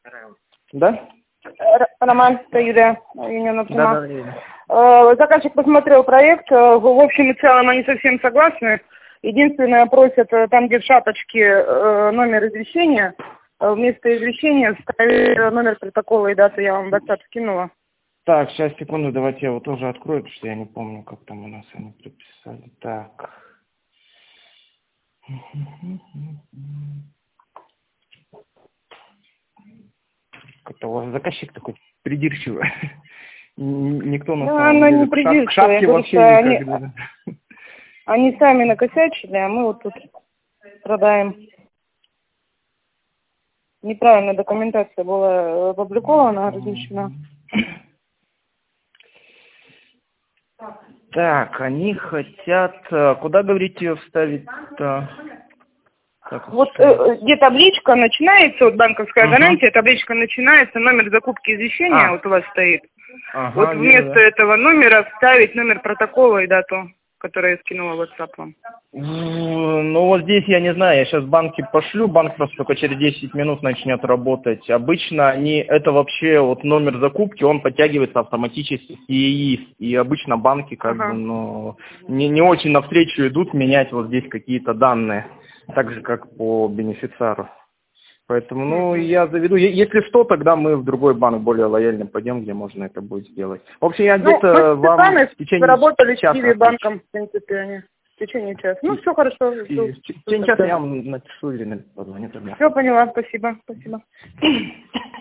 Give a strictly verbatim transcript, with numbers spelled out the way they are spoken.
Да? Р- Роман, это Юлия Евгеньевна Да, Прима. да, Юля. Э, Заказчик посмотрел проект, э, в общем и целом они совсем согласны. Единственное, просят э, там, где в шапочке э, номер извещения, э, вместо извещения ставить э, номер протокола и дату, я вам в WhatsApp скинула. Так, сейчас, секунду, давайте я его тоже открою, потому что я не помню, как там у нас они прописали. Так. Как-то у вас заказчик такой придирчивый. Н- Никто на Да, самом она деле не к шап- к придирчивая, шапке я говорю, вообще что они, никогда. они сами накосячили, а мы вот тут страдаем. Неправильная документация была э, опубликована, размещена. Так, они хотят... э, Куда, говорите, ее вставить-то? Так, Вот что? э, где табличка начинается, вот банковская Ага. гарантия, табличка начинается, номер закупки извещения А. вот у вас стоит. Ага, Вот вижу, вместо да. этого номера вставить номер протокола и дату, которую я скинула в WhatsApp вам. М, Ну вот здесь я не знаю, я сейчас банки пошлю, банк просто только через десять минут начнет работать. Обычно они, это вообще вот номер закупки, он подтягивается автоматически с ЕИС. И обычно банки как бы, Ага. ну, не, не очень навстречу идут менять вот здесь какие-то данные, так же как по бенефициару. Поэтому, ну, Мгм. я заведу. Е- Если что, тогда мы в другой банк более лояльно пойдем, где можно это будет сделать. В общем, я Ну, мы где-то с вам Светланой в течение работали с часа Киви отвечу. банком, в принципе, они в течение часа. Ну, И- все хорошо, жду. и в течение часа я вам напишу или позвоню тогда. Все поняла, спасибо, спасибо.